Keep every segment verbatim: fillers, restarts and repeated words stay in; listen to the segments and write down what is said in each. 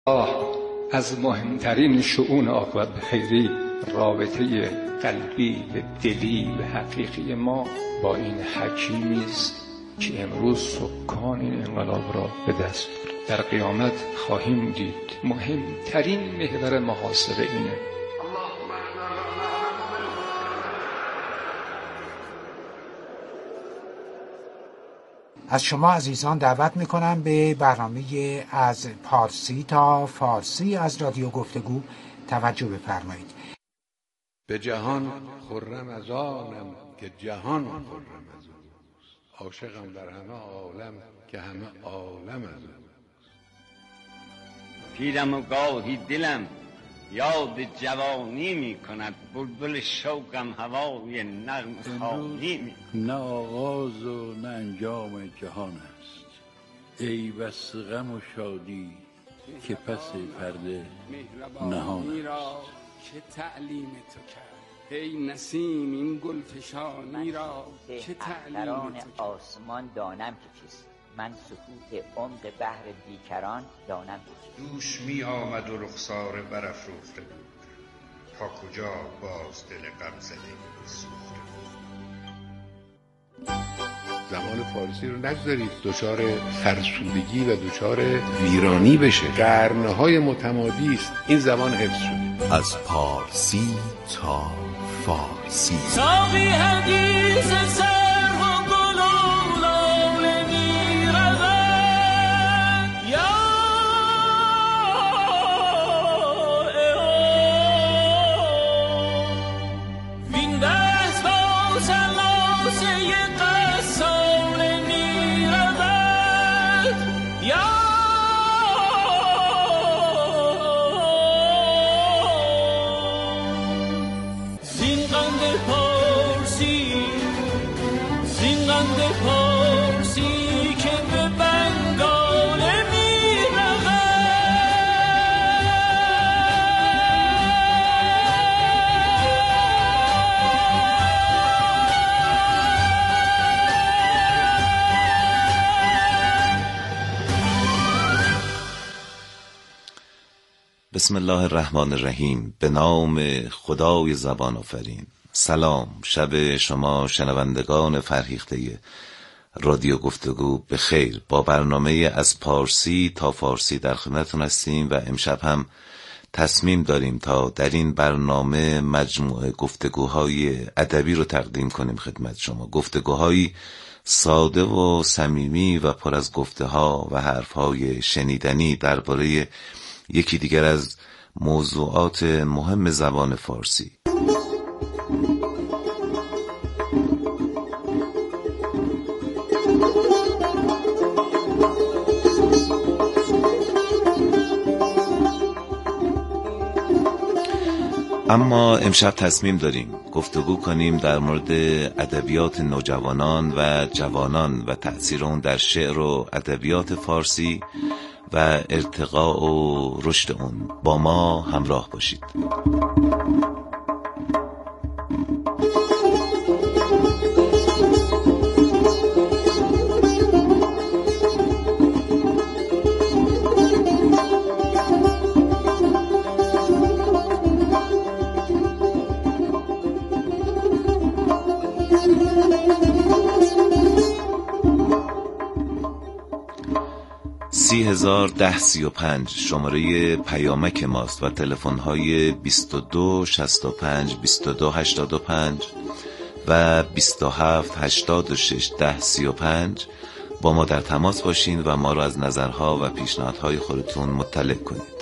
از مهمترین شؤون عاقبت به خیری رابطه قلبی و دلی و حقیقی ما با این حکیمی است که امروز سکان این انقلاب را به دست برد. در قیامت خواهیم دید مهمترین محور محاسبه اینه. از شما عزیزان دعوت میکنم به برنامه از پارسی تا فارسی از رادیو گفتگو توجه بفرمایید. به جهان خرم از آنم که جهان خرم از اوست، عاشقم در همه عالم که همه عالم از اوست. پیرم و گاهی دلم یاد جوانی می کند، بلبل شوقم هوای نغم خوانی می کند. نه آغاز و نه انجام جهان است، ای بس غم و شادی که پس پرده نهان است. که تعلیم تو کرد ای نسیم این گلفشانی را، که تعلیم تو کرد. آسمان دانم که چیست، من سکوت عمق بحر بیکران دانم که چیست. دوش می آمد و رخسار برافروخته بود، تا کجا باز دل غم زده بسوخته بود. زبان فارسی رو نگذارید دچار فرسودگی و دچار ویرانی بشه. قرنهای متمادی است این زبان حفظ شده. از پارسی تا فارسی ساقی حدیث سر و گلولان میرود یا وین دست با سلاسه قصال میرود یا پارسی که به بنگال می رود. بسم الله الرحمن الرحیم. به نام خدای زبان آفرین. سلام، شب شما شنوندگان فرهیخته رادیو گفتگو به خیر. با برنامه از پارسی تا فارسی در خدمتتون هستیم و امشب هم تصمیم داریم تا در این برنامه مجموعه گفتگوهای ادبی رو تقدیم کنیم خدمت شما. گفتگوهایی ساده و صمیمی و پر از گفته‌ها و حرف‌های شنیدنی درباره یکی دیگر از موضوعات مهم زبان فارسی. اما امشب تصمیم داریم گفتگو کنیم در مورد ادبیات نوجوانان و جوانان و تأثیر اون در شعر و ادبیات فارسی و ارتقاء و رشد اون. با ما همراه باشید. سی هزار ده سی و پنج شماره پیامک ماست و تلفن های بیست و دو شصت و پنج بیست و دو هشتاد و پنج و بیست و هفت هشتاد و شش ده سی و پنج. با ما در تماس باشین و ما را از نظرها و پیشنهادهای خودتون مطلع کنید.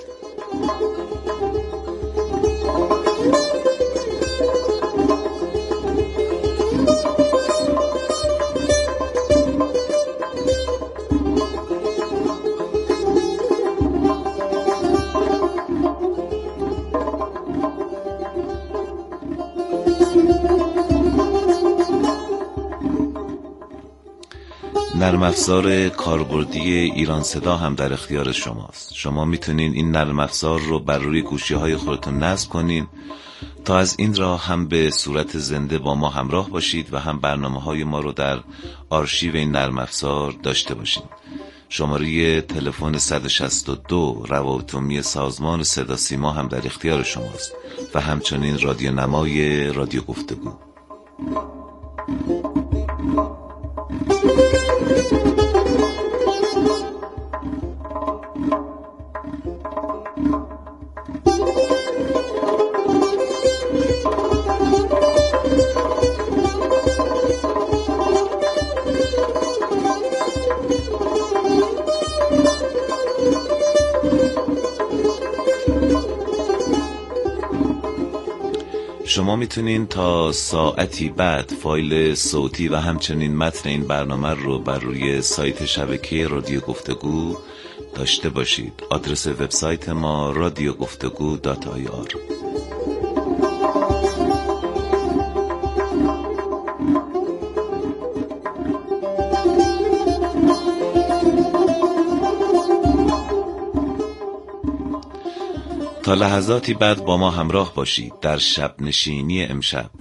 نرم افزار کاربردی ایران صدا هم در اختیار شماست. شما میتونین این نرم افزار رو بر روی گوشی های خودتون نصب کنین تا از این راه هم به صورت زنده با ما همراه باشید و هم برنامه های ما رو در آرشیو این نرم افزار داشته باشین. شماره تلفن صد و شصت و دو روابط عمومی سازمان صدا سیما هم در اختیار شماست و همچنین رادیو نمای رادیو گفتگو. شما میتونین تا ساعتی بعد فایل صوتی و همچنین متن این برنامه رو بر روی سایت شبکه رادیو گفتگو داشته باشید. آدرس وبسایت ما رادیو گفتگو دات آی آر. تا لحظاتی بعد با ما همراه باشید در شب نشینی امشب.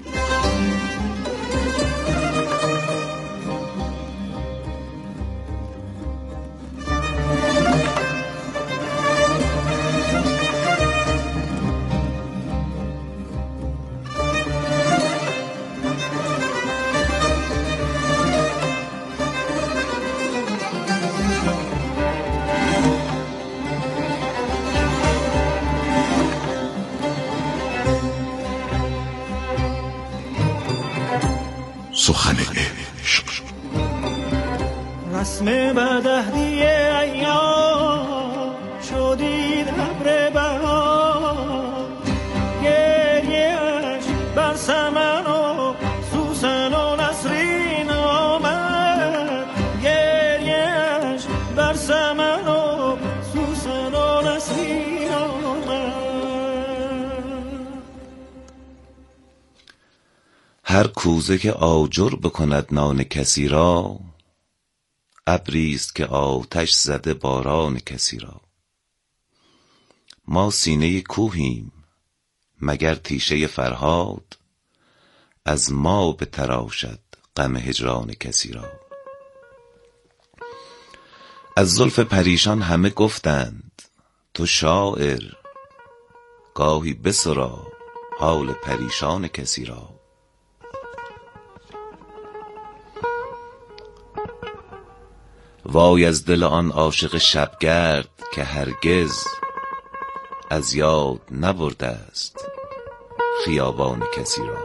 سخن عشق رسم بدهدی ایام شدید ابر بهار گریه‌اش بر سمن و سوسن و نسرین آمد گریه‌اش بر سمن و سوسن و نسرین آمد. هر کوزه که آجر بکند نان کسی را، ابریست که آتش زده باران کسی را. ما سینه کوهیم مگر تیشه فرهاد، از ما بتراشد غم هجران کسی را. از زلف پریشان همه گفتند تو شاعر، گاهی بسرا حال پریشان کسی را. وای از دل آن عاشق شبگرد که هرگز از یاد نبرده است خیابان کسی را.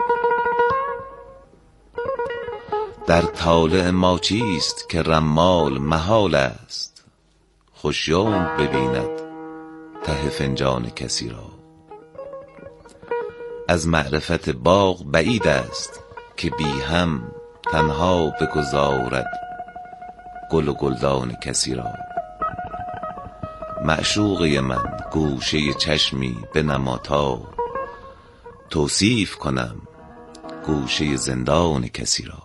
در طالع ما چیست که رمال محال است، خوش یوم ببیند ته فنجان کسی را. از معرفت باغ بعید است که بی هم تنها بگذارد گل و گلدان کسی را. معشوقه من گوشه چشمی بنما تا توصیف کنم گوشه زندان کسی را.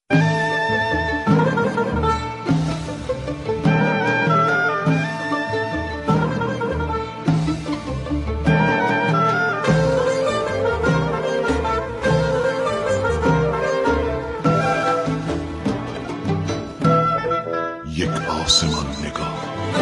یک آسمان نگاه.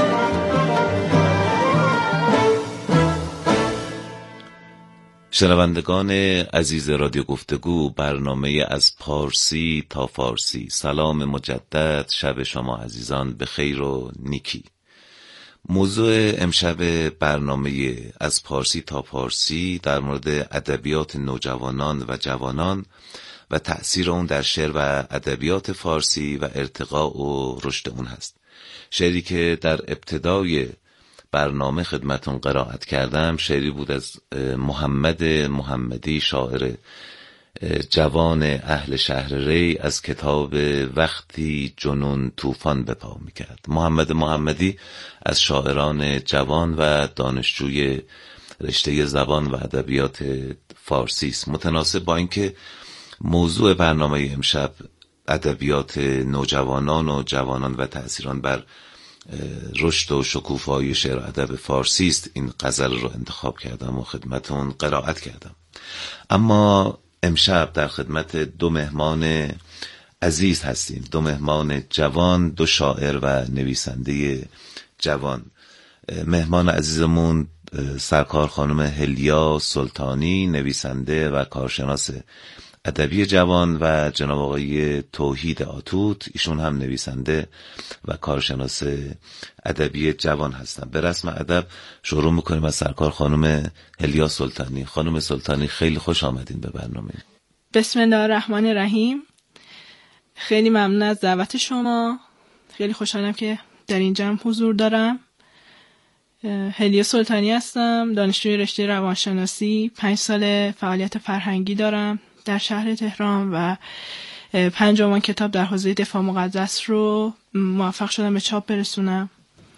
شنوندگان عزیز رادیو گفتگو، برنامه از پارسی تا فارسی. سلام مجدد، شب شما عزیزان به خیر و نیکی. موضوع امشب برنامه از پارسی تا فارسی در مورد ادبیات نوجوانان و جوانان و تأثیر اون در شعر و ادبیات فارسی و ارتقاء و رشد اون هست. شعری که در ابتدای برنامه خدمتون قرائت کردم شعری بود از محمد محمدی، شاعر جوان اهل شهر ری، از کتاب وقتی جنون طوفان به پا میکرد. محمد محمدی از شاعران جوان و دانشجوی رشته زبان و ادبیات فارسی است. متناسب با اینکه موضوع برنامه امشب ادبیات نوجوانان و جوانان و تأثیران بر رشد و شکوفایی شعر و ادب فارسی است، این غزل رو انتخاب کردم و خدمتون قرائت کردم. اما امشب در خدمت دو مهمان عزیز هستیم، دو مهمان جوان، دو شاعر و نویسنده جوان. مهمان عزیزمون سرکار خانم هلیا سلطانی، نویسنده و کارشناس ادبی جوان، و جناب آقای توحید آتوت، ایشون هم نویسنده و کارشناس ادبی جوان هستن. به رسم ادب شروع میکنیم از سرکار خانم هلیا سلطانی. خانم سلطانی خیلی خوش آمدین به برنامه. بسم الله الرحمن الرحیم. خیلی ممنون از دعوت شما. خیلی خوشحالم که در این جمع حضور دارم. هلیا سلطانی هستم، دانشجوی رشته روانشناسی. پنج سال فعالیت فرهنگی دارم در شهر تهران و پنج عنوان کتاب در حوزه دفاع مقدس رو موفق شدم به چاپ برسونم.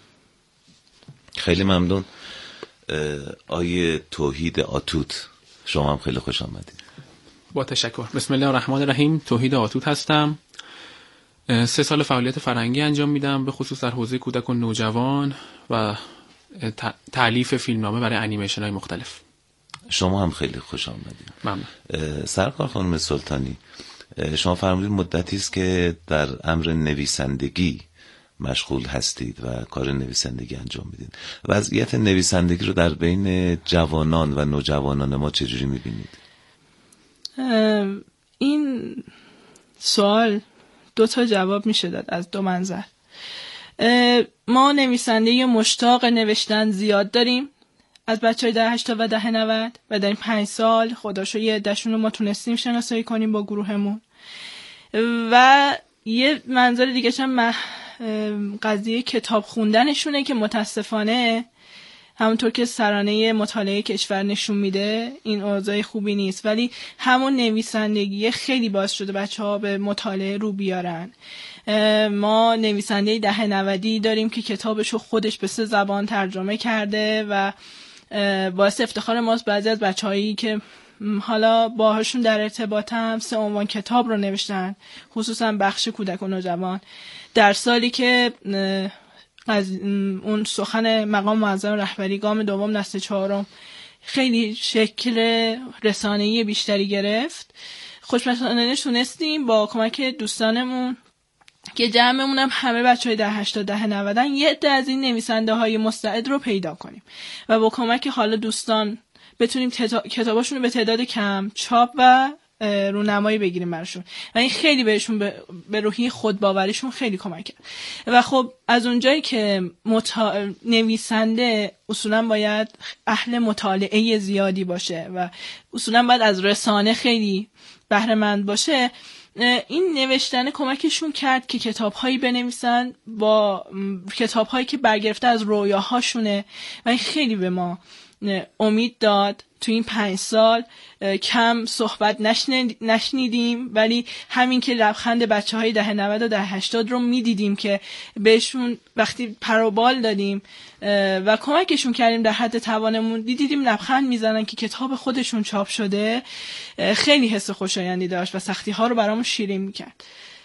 خیلی ممنون. آیه توحید آتوت، شما هم خیلی خوش آمدید. با تشکر. بسم الله الرحمن الرحیم. توحید آتوت هستم. سه سال فعالیت فرهنگی انجام میدم، به خصوص در حوزه کودک و نوجوان و تألیف فیلمنامه برای انیمیشن های مختلف. شما هم خیلی خوش آمدید. ممنون. سرکار خانم سلطانی، شما فرمودید مدتی است که در امر نویسندگی مشغول هستید و کار نویسندگی انجام میدید. وضعیت نویسندگی رو در بین جوانان و نوجوانان ما چجوری میبینید؟ این سوال دو تا جواب میشه داد از دو منظر. ما نویسنده مشتاق نوشتن زیاد داریم از بچهای دهه هشتاد و دهه نود و در این پنج سال خداشو یه عده‌شون رو ما تونستیم شناسایی کنیم با گروهمون. و یه منظر دیگه هم قضیه کتاب خوندنشونه که متاسفانه همونطور که سرانه مطالعه کشور نشون میده این اوضاع خوبی نیست، ولی همون نویسندگی خیلی باعث شده بچه ها به مطالعه رو بیارن. ما نویسنده دهه نودی داریم که کتابشو خودش به سه زبان ترجمه کرده و باعث افتخار ماست. بعضی از بچه‌هایی که حالا باهاشون در ارتباطم سه عنوان کتاب رو نوشتن، خصوصا بخش کودک و نوجوان، در سالی که از اون سخن مقام معظم رهبری گام دوم نسل چهارم خیلی شکل رسانه‌ای بیشتری گرفت. خوشبختانه تونستیم با کمک دوستانمون که جمعمون هم همه بچهای ده هشتاد ده نودن یه عده از این نویسنده های مستعد رو پیدا کنیم و با کمک حالا دوستان بتونیم تتا... کتاباشون رو به تعداد کم چاپ و رونمایی بگیریم براشون و این خیلی بهشون به, به روحی خودباوریشون خیلی کمک کرد. و خب از اونجایی که متا... نویسنده اصولا باید اهل مطالعه زیادی باشه و اصولا باید از رسانه خیلی بهره مند باشه، این نوشتن کمکشون کرد که کتاب‌هایی بنویسن با کتاب‌هایی که برگرفته از رویاهاشونه و این خیلی به ما امید داد. تو این پنج سال کم صحبت نشنیدیم، ولی همین که لبخند بچه های ده نود و ده هشتاد رو میدیدیم که بهشون وقتی پروبال دادیم و کمکشون کردیم در حد توانمون، دیدیم لبخند میزنن که کتاب خودشون چاپ شده، خیلی حس خوشایندی داشت و سختی ها رو برامون شیرین میکرد.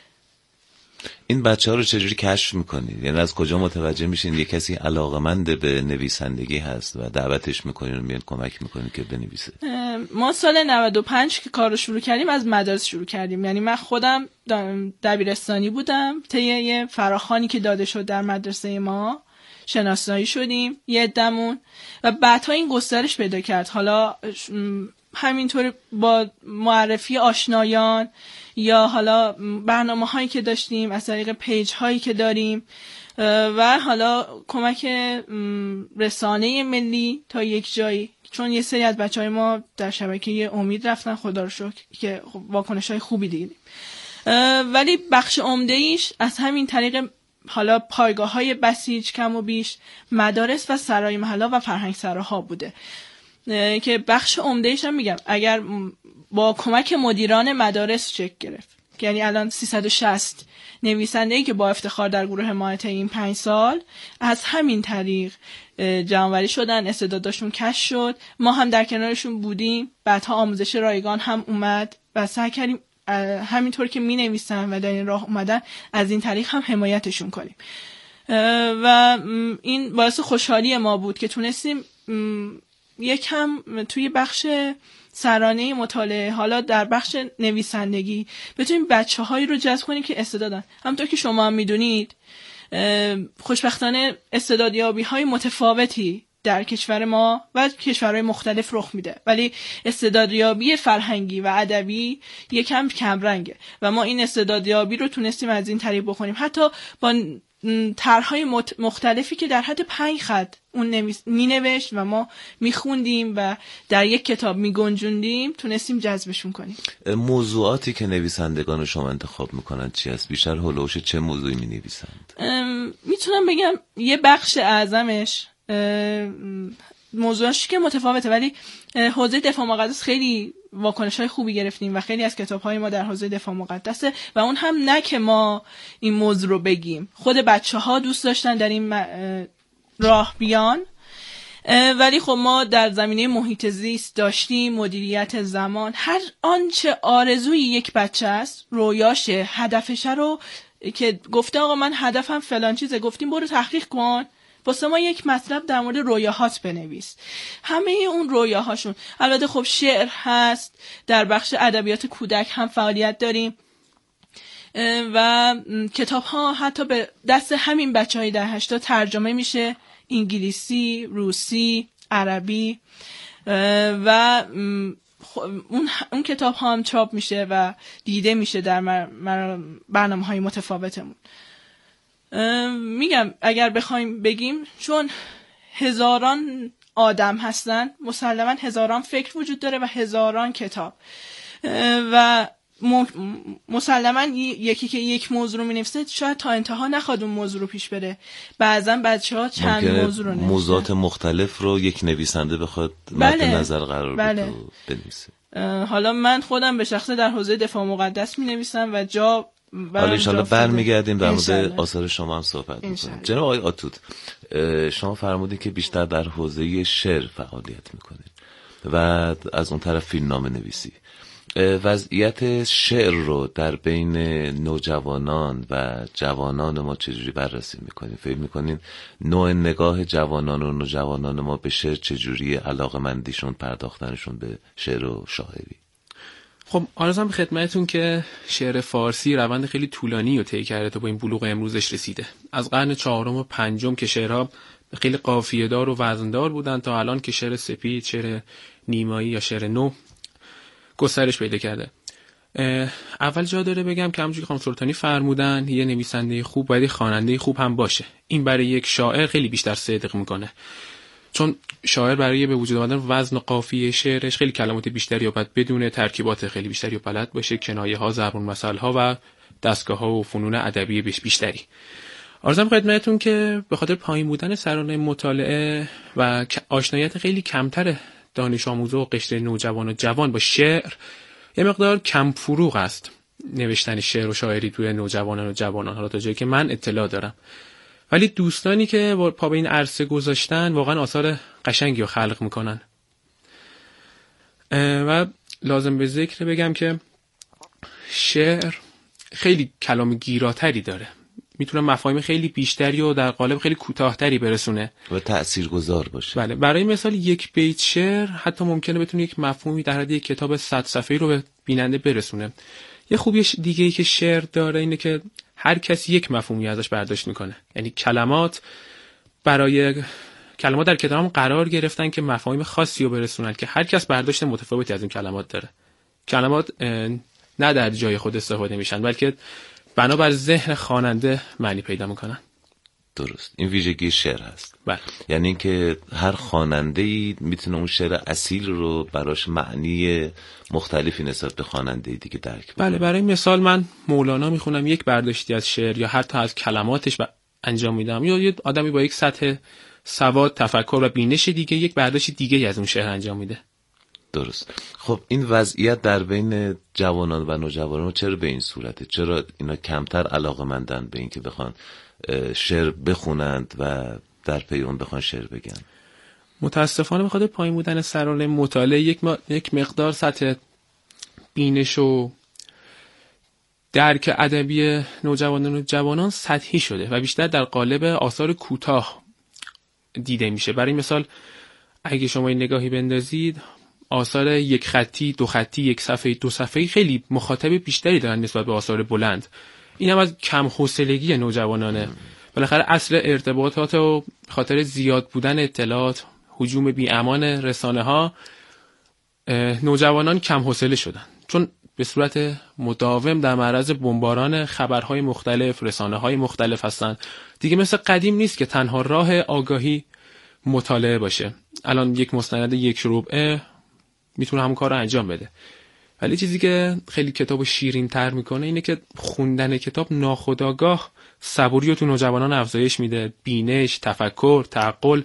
این بچه ها رو چجوری کشف میکنید؟ یعنی از کجا متوجه میشین یه کسی علاقمند به نویسندگی هست و دعوتش میکنین و میان کمک میکنین که بنویسه؟ ما سال نود و پنج که کار رو شروع کردیم از مدارس شروع کردیم. یعنی من خودم دبیرستانی بودم، طی یه فراخوانی که داده شد در مدرسه ما شناسایی شدیم یه عده‌مون و بعدها این گسترش پیدا کرد. حالا همینطور با معرفی آشنایان یا حالا برنامه هایی که داشتیم از طریق پیج هایی که داریم و حالا کمک رسانه ملی تا یک جایی، چون یه سری از بچه های ما در شبکه امید رفتن خدا رو شکر که واکنش های خوبی دیدیم، ولی بخش عمده ایش از همین طریق حالا پایگاه های بسیج کم و بیش مدارس و سرای محلا و فرهنگ سراها بوده که بخش عمده ایش هم میگم اگر با کمک مدیران مدارس شکل گرفت، یعنی الان سیصد و شصت نویسنده‌ای که با افتخار در گروه ما طی این پنج سال از همین طریق جمع‌آوری شدن، استعداداشون کشف شد، ما هم در کنارشون بودیم، بعدها آموزش رایگان هم اومد و سعی کردیم همینطور که می نویسن و در این راه اومدن از این طریق هم حمایتشون کنیم و این باعث خوشحالی ما بود که تونستیم یکم توی بخش سرانه مطالعه، حالا در بخش نویسندگی بتونیم بچه هایی رو جذب کنیم که استعدادن. همونطور که شما هم میدونید خوشبختانه استعدادیابی های متفاوتی در کشور ما و کشورهای مختلف رخ میده، ولی استعدادیابی فرهنگی و ادبی یکم کمرنگه و ما این استعدادیابی رو تونستیم از این طریق بکنیم، حتی با طرح‌های مختلفی که در حد پنج خط اون مینوشت و ما میخوندیم و در یک کتاب میگنجوندیم، تونستیم جذبشون کنیم. موضوعاتی که نویسندگان شما انتخاب میکنن چی هست؟ بیشتر هولوش چه موضوعی مینویسند؟ میتونم بگم یه بخش اعظمش موضوعش که متفاوته، ولی حوزه دفاع مقدس خیلی واکنش‌های خوبی گرفتیم و خیلی از کتاب‌های ما در حوزه دفاع مقدسه و اون هم نه که ما این موضوع رو بگیم، خود بچه‌ها دوست داشتن در این راه بیان، ولی خب ما در زمینه محیط زیست داشتیم، مدیریت زمان، هر آنچه آرزوی یک بچه است، رویاشه، هدفشه رو که گفته آقا من هدفم فلان چیزه، گفتیم برو تحقیق کن، واسه ما یک مطلب در مورد رویاهات بنویس. همه اون رویاهاشون، البته خب شعر هست، در بخش ادبیات کودک هم فعالیت داریم و کتاب ها حتی به دست همین بچه های در هشتا ترجمه میشه، انگلیسی، روسی، عربی و اون اون کتاب ها هم چاپ میشه و دیده میشه در برنامه های متفاوتمون. میگم اگر بخوایم بگیم چون هزاران آدم هستن، مسلما هزاران فکر وجود داره و هزاران کتاب و مسلما یکی که یک موضوع رو می‌نویسه شاید تا انتها نخواد اون موضوع رو پیش بره. بعضا بچه‌ها چند موضوع رو نوشتن، موضوعات مختلف رو یک نویسنده بخواد مد بله. نظر قرار بده بله. و بنویسه. حالا من خودم به شخصه در حوزه دفاع مقدس می‌نویسم و جا حالا انشالله برمیگردیم در مورد آثار شما هم صحبت میکنیم. جناب آقای آتوت، شما فرمودید که بیشتر در حوزه شعر فعالیت میکنید و از اون طرف فیلمنامه نویسی. وضعیت شعر رو در بین نوجوانان و جوانان ما چجوری بررسی میکنید؟ فکر میکنین نوع نگاه جوانان و نوجوانان ما به شعر چجوری، علاقه‌مندیشون، پرداختنشون به شعر و شاعری؟ خب عرضم به خدمتتون که شعر فارسی روند خیلی طولانی رو طی کرده تا با این بلوغ امروزش رسیده. از قرن چهارم و پنجم که شعرها خیلی قافیه‌دار و وزندار بودن تا الان که شعر سپید، شعر نیمایی یا شعر نو گسترش پیدا کرده. اول جا داره بگم که همونجوری که خانم سلطانی فرمودن، یه نویسنده خوب باید خواننده خوب هم باشه. این برای یک شاعر خیلی بیشتر صدق میکنه، چون شاعر برای به وجود آمدن وزن و قافیه شعرش خیلی کلمات بیشتری باید بدونه، ترکیبات خیلی بیشتری بلد باشه، کنایه ها، ضرب المثل ها و دستگاه ها و فنون ادبی بیشتری. عرضم خدمتتون که به خاطر پایین بودن سرانه مطالعه و آشنایت خیلی کمتر دانش آموزا و قشر نوجوان و جوان با شعر، یه مقدار کم فروغ است نوشتن شعر و شاعری توی نوجوانان و جوانان، حالا تا جایی که من اطلاع دارم. ولی دوستانی که پا به این عرصه گذاشتن واقعا آثار قشنگی رو خلق میکنن و لازم به ذکر بگم که شعر خیلی کلام گیراتری داره، میتونه مفاهیم خیلی بیشتری و در قالب خیلی کوتاه‌تری برسونه و تاثیرگذار باشه. بله، برای مثال یک بیت شعر حتی ممکنه بتونه یک مفهومی در حد یک کتاب صد صفحه‌ای رو به بیننده برسونه. یه خوبی دیگه ای که شعر داره اینه که هر کسی یک مفهومی ازش برداشت میکنه، یعنی کلمات برای کلمات در کتاب قرار گرفتن که مفاهیم خاصی رو برسونن که هر کس برداشت متفاوتی از این کلمات داره. کلمات نه در جای خود استفاده میشن، بلکه بنابر ذهن خواننده معنی پیدا میکنن. درست، این ویژگی شعر هست. بله. یعنی اینکه هر خواننده‌ای میتونه اون شعر اصیل رو براش معنی مختلفی نسبت به خواننده دیگه درک بکنه. بله، برای مثال من مولانا میخونم، یک برداشتی از شعر یا حتی از کلماتش انجام میدم، یا یه آدمی با یک سطح سواد، تفکر و بینش دیگه یک برداشت دیگه از اون شعر انجام میده. درست. خب این وضعیت در بین جوانان و نوجوانان چرا به این صورته؟ چرا اینا کمتر علاقه‌مندن به این که بخوان شعر بخونند و در پی اون بخوان شعر بگن؟ متاسفانه بخاطر پایین بودن سرانه مطالعه یک, ما... یک مقدار سطح بینش و درک ادبی نوجوانان و جوانان سطحی شده و بیشتر در قالب آثار کوتاه دیده میشه. برای مثال اگه شما این نگاهی بندازید آثار یک خطی، دو خطی، یک صفحه، دو صفحه‌ای خیلی مخاطب بیشتری دارن نسبت به آثار بلند. این هم از کم حوصلگی نوجوانانه. بالاخره اصل ارتباطات و خاطر زیاد بودن اطلاعات، هجوم بی‌امان رسانه‌ها، نوجوانان کم حوصله شدن، چون به صورت مداوم در معرض بمباران خبرهای مختلف، رسانه‌های مختلف هستن. دیگه مثل قدیم نیست که تنها راه آگاهی مطالعه باشه. الان یک مستند یک ربعه میتونه همون کار رو انجام بده. ولی چیزی که خیلی کتابو شیرین تر میکنه اینه که خوندن کتاب ناخودآگاه صبوری رو تو نوجوانان افزایش میده، بینش، تفکر، تعقل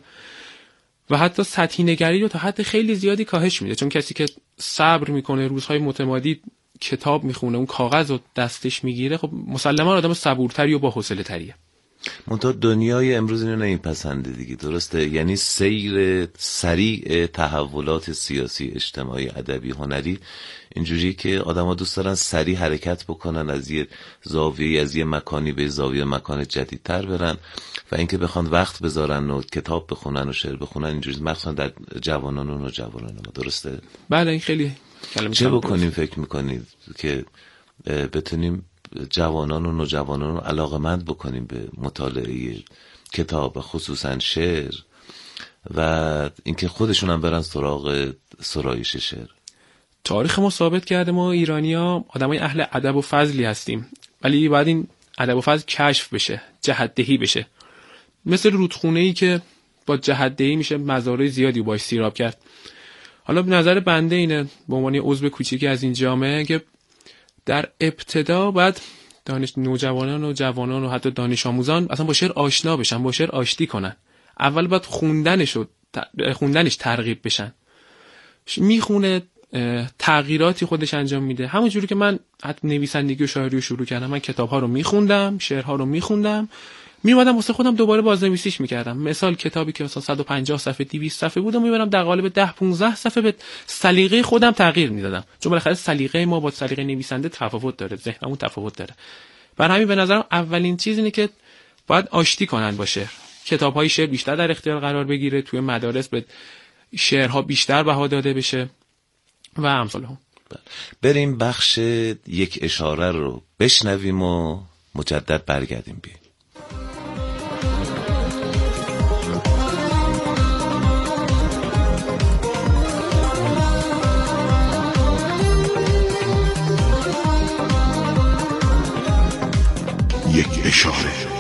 و حتی سطحی نگری رو تا حد خیلی زیادی کاهش میده. چون کسی که صبر میکنه، روزهای متمادی کتاب میخونه، اون کاغذ رو دستش میگیره، خب مسلما آدم صبورتری و با حوصله تریه. منتها دنیای امروز اینو نمیپسنده دیگه، درسته؟ یعنی سیر سریع تحولات سیاسی، اجتماعی، ادبی، هنری اینجوری که آدما دوست دارن سریع حرکت بکنن، از یه زاویه از یه مکانی به زاویه مکان جدیدتر برن و اینکه بخوان وقت بذارن و کتاب بخونن و شعر بخونن اینجوری، مخصوصا در جوانان و نوجوانان ما، درسته؟ بله این خیلی کلمه. چه بکنیم فکر میکنید که بتونیم جوانان و نوجوانان رو علاقمند بکنیم به مطالعه کتاب و خصوصا شعر و اینکه خودشون هم برن سراغ سرایش شعر؟ تاریخ ما ثابت کرده ما ایرانی‌ها آدمای اهل ادب و فضلی هستیم، ولی باید این ادب و فضل کشف بشه، جهت‌دهی بشه. مثل رودخونه‌ای که با جهت‌دهی میشه مزارع زیادی باش سیراب کرد. حالا به نظر بنده اینه به عنوان عضو کوچیکی از این جامعه که در ابتدا باید دانش نوجوانان و جوانان و حتی دانش آموزان اصلا با شعر آشنا بشن، با شعر آشتی کنن. اول باید خوندنش و خوندنش ترغیب بشن. میخونه، تغییراتی خودش انجام میده. همون جوری که من حتی نویسندگی و شاعری رو شروع کردم، من کتاب‌ها رو میخوندم، شعرها رو میخوندم، میومدم واسه خودم دوباره بازنویسیش میکردم. مثال کتابی که مثلا صد و پنجاه صفحه، دویست صفحه بود، میبرم در قالب ده پانزده صفحه به سلیقه خودم تغییر میدادم، چون بالاخره سلیقه ما با سلیقه نویسنده تفاوت داره، ذهنمون تفاوت داره. برای همین به نظرم اولین چیز اینه که باید آشتی کنن با شعر. کتاب‌های شعر بیشتر در اختیار قرار بگیره، توی مدارس به شعرها بیشتر بها داده بشه و امثال هم. بریم بخش یک اشاره رو بشنویم و مجدد برگردیم بیم. یک اشاره.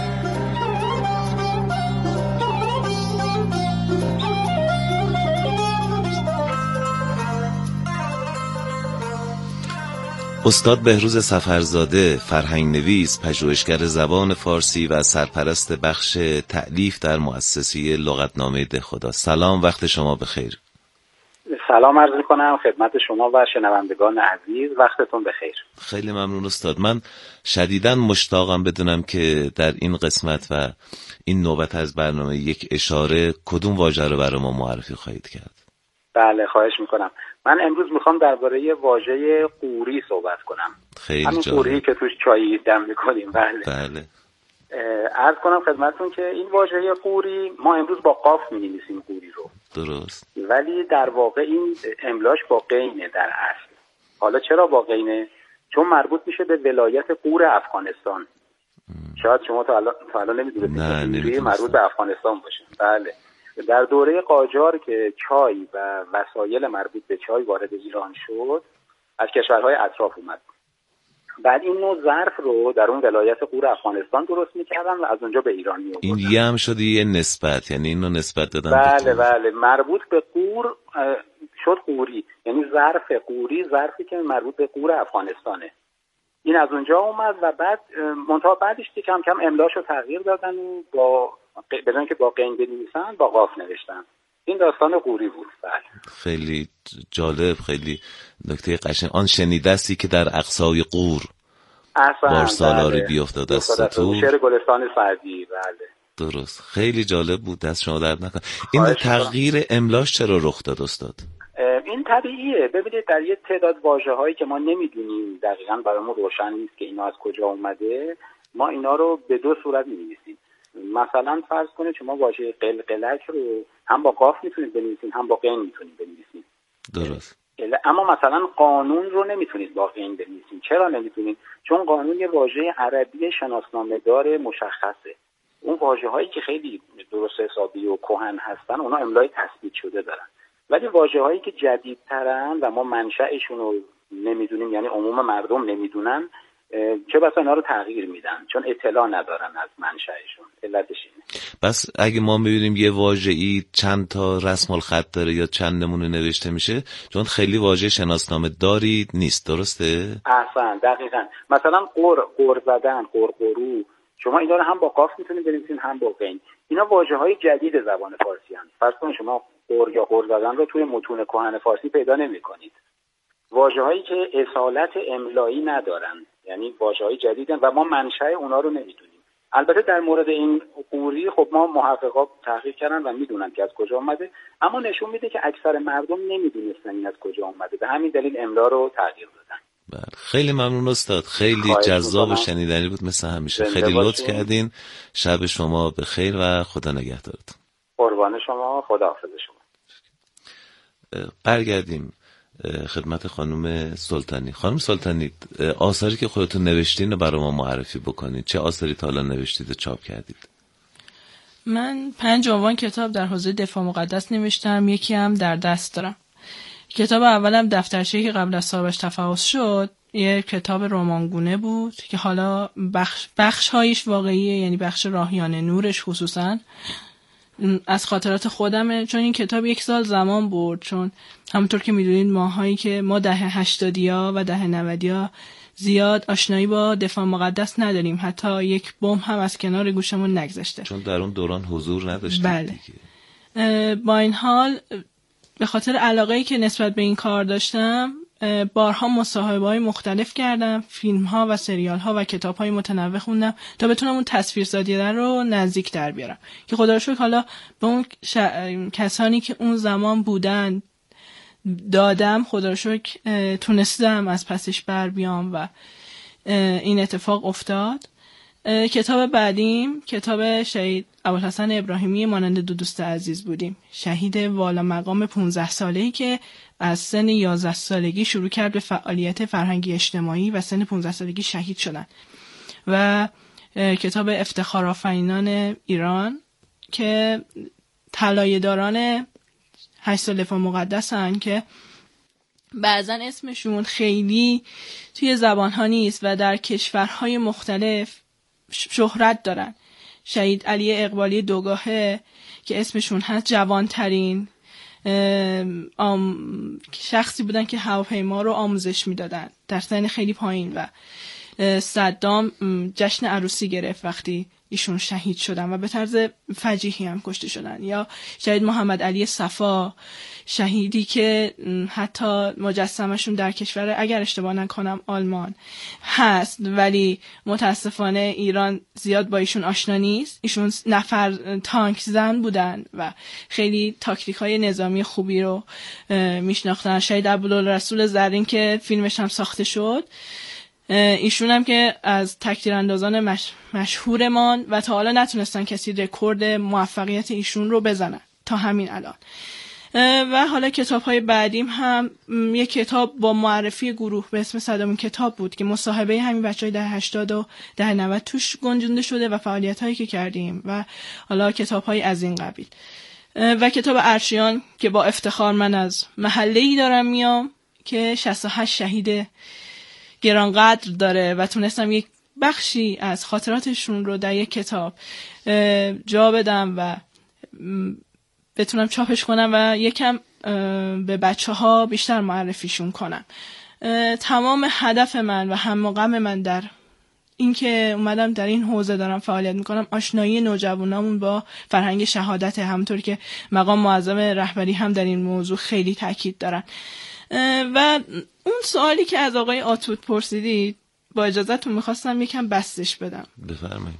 استاد بهروز سفرزاده، فرهنگ نویس، پژوهشگر زبان فارسی و سرپرست بخش تألیف در مؤسسه لغتنامه دهخدا. سلام، وقت شما بخیر. سلام عرض می‌کنم خدمت شما و شنوندگان عزیز، وقتتون بخیر. خیلی ممنون استاد. من شدیداً مشتاقم بدونم که در این قسمت و این نوبت از برنامه یک اشاره کدوم واژه رو برای ما معرفی خواهید کرد؟ بله خواهش میکنم. من امروز میخوام درباره واژه قوری صحبت کنم. خیلی همین قوری که توش چای دم میکنیم. بله. بله. عرض کنم خدمتتون که این واژه قوری ما امروز با قاف می‌نویسیم قوری رو. درست. ولی در واقع این املاش با قینه در اصل. حالا چرا با قینه؟ چون مربوط میشه به ولایت قور افغانستان. ام. شاید شما تا الان تا الان نمیدونید که قوری مربوط به افغانستان باشه. بله. در دوره قاجار که چای و وسایل مربوط به چای وارد ایران شد، از کشورهای اطراف اومد. بعد این نوع ظرف رو در اون ولایت قور افغانستان درست میکردن و از اونجا به ایران می آوردن. این یه هم شده یه نسبت، یعنی اینو نسبت دادن. بله بله، مربوط به قور شد قوری، یعنی ظرف قوری، ظرفی که مربوط به قور افغانستانه. این از اونجا اومد و بعد منتها بعدش که کم کم املاشو تغییر دادن و با بدون که با قین بنویسن با قاف نوشتن. این داستان قوری بود. بله. خیلی جالب، خیلی نکته قشنگ. آن شنیده استی که در اقصای قور بار سالاری بله. بیافتاد است تو شعر گلستان سعدی. بله درست. خیلی جالب بود، دست شما درد نکنه. این تغییر املاش چرا رخ داد استاد؟ این طبیعیه. ببینید در یه تعداد واژه‌هایی که ما نمیدونیم دقیقاً برامون روشن نیست که اینا از کجا اومده، ما اینا رو به دو صورت می‌نویسیم. مثلا فرض کنید شما واژه قلقلک رو هم با قاف میتونید بنویسید هم با غین میتونید بنویسید. درست. اما مثلا قانون رو نمیتونید با غین بنویسید. چرا نمیتونید؟ چون قانون یه واژه عربی شناسنامه‌دار مشخصه. اون واژه‌هایی که خیلی درست حسابی و کهن هستن اونا املای تثبیت شده دارن، ولی واژه‌هایی که جدیدترن و ما منشأشون رو نمیدونیم، یعنی عموم مردم نمیدونن، چه بسا اینا رو تغییر میدن چون اطلاع ندارن از منشأشون. علتش اینه. بس اگه ما ببینیم یه واژه‌ای چند تا رسم الخط داره یا چند نمونه نوشته میشه، چون خیلی واژه شناسنامه داری نیست، درسته؟ احسن، دقیقاً. مثلا قر قر زدن، قرقرو، شما اینا رو هم با قاف میتونید بنویسید هم با غین. اینا واژه‌های جدید زبان فارسی هستند. فرض کنید شما قر یا قر زدن رو توی متون کهن فارسی پیدا نمی‌کنید. واژه‌هایی که اصالت املایی ندارن، یعنی واژه‌های جدیدن و ما منشأ اونا رو نمیدونیم. البته در مورد این قوری خب ما محققا تحقیق کردن و میدونن که از کجا اومده، اما نشون میده که اکثر مردم نمیدونستن این از کجا اومده، به همین دلیل املا رو تغییر دادن. بله، خیلی ممنون استاد، خیلی جذاب و شنیدنی بود مثل همیشه. خیلی لطف کردین. شب شما بخیر و خدا نگهدارتون. قربان شما، خدا حافظ شما. برگردیم خدمت خانم سلطانی. خانم سلطانی، آثاری که خودتون نوشتین رو برای ما معرفی بکنید. چه آثاری تا حالا نوشتید و چاپ کردید؟ من پنج عنوان کتاب در حوزه دفاع مقدس نوشتم، یکی هم در دست دارم. کتاب اولم دفترچه‌ای که قبل از صاحبش تفحص شد، یه کتاب رمانگونه بود که حالا بخش بخش هایش واقعیه، یعنی بخش راهیان نورش خصوصا از خاطرات خودمه، چون این کتاب یک سال زمان برد، چون همونطور که میدونید ماهایی که ما دهه هشتادیا و دهه نودیا زیاد آشنایی با دفاع مقدس نداریم، حتی یک بم هم از کنار گوشمون نگذشته، چون در اون دوران حضور نداشتیم. بله. دیگه. با این حال به خاطر علاقه‌ای که نسبت به این کار داشتم بارها مصاحبه‌های مختلف کردم، فیلم‌ها و سریال‌ها و کتاب‌های متنوع خوندم تا بتونم اون تصویرسازی رو نزدیک در بیارم که خدا رو شکر حالا به اون ش... کسانی که اون زمان بودن دادم، خدا رو شکر تونستم از پسش بر بیام و این اتفاق افتاد. کتاب بعدیم کتاب شهید ابوالحسن ابراهیمی مانند دو دوست عزیز بودیم، شهید والا مقام پانزده ساله‌ای که از سن یازده سالگی شروع کرد به فعالیت فرهنگی اجتماعی و سن پانزده سالگی شهید شدن. و کتاب افتخار آفرینان ایران که طلایه‌داران هشت سال دفاع مقدس هن که بعضا اسمشون خیلی توی زبانها نیست و در کشورهای مختلف شهرت دارن. شهید علی اقبالی دوگاهه که اسمشون هست جوانترین شخصی بودن که هواپیما رو آموزش میدادن در سن خیلی پایین و صدام جشن عروسی گرفت وقتی ایشون شهید شدن و به طرز فجیحی هم کشته شدن. یا شهید محمد علی صفا، شهیدی که حتی مجسمشون در کشور اگر اشتباه نکنم آلمان هست ولی متاسفانه ایران زیاد با ایشون آشنا نیست. ایشون نفر تانک زن بودن و خیلی تاکتیک های نظامی خوبی رو میشناختن. شهید عبدالرسول زرین که فیلمش هم ساخته شد، ایشون هم که از تکتیراندازان مش... مشهورمان و تا حالا نتونستن کسی رکورد موفقیت ایشون رو بزنن تا همین الان. و حالا کتاب های بعدیم هم یک کتاب با معرفی گروه به اسم صدامین کتاب بود که مصاحبه همین بچه های ده هشتاد و ده نود توش گنجونده شده و فعالیت هایی که کردیم و حالا کتاب های از این قبیل. و کتاب ارشیان که با افتخار من از محله‌ای دارم میام که شصت و هشت شهید گرانقدر داره و تونستم یک بخشی از خاطراتشون رو در یک کتاب جا بدم و بتونم چاپش کنم و یکم به بچه ها بیشتر معرفیشون کنم. تمام هدف من و هم و غم من در این که اومدم در این حوزه دارم فعالیت میکنم آشنایی نوجوانامون با فرهنگ شهادت، همونطور که مقام معظم رهبری هم در این موضوع خیلی تاکید دارن. و اون سوالی که از آقای آتوت پرسیدید با اجازهتون میخواستم یکم بستش بدم. بفرمایید.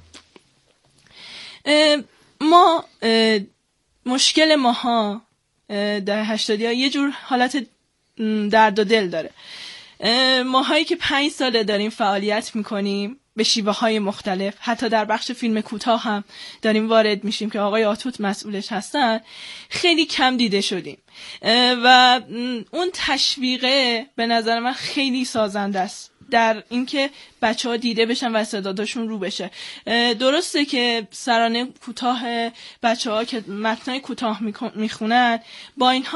ما مشکل ماها در هشتادی ها یه جور حالت درد و دل داره. ماهایی که پنج ساله داریم فعالیت میکنیم به شیوه های مختلف. حتی در بخش فیلم کوتاه هم داریم وارد میشیم که آقای آتوت مسئولش هستن، خیلی کم دیده شدیم و اون تشویقه به نظر من خیلی سازنده است در اینکه بچه‌ها دیده بشن و استعدادشون رو بشه. درسته که سرانه کوتاه بچه‌ها که متنای کوتاه میخونن با این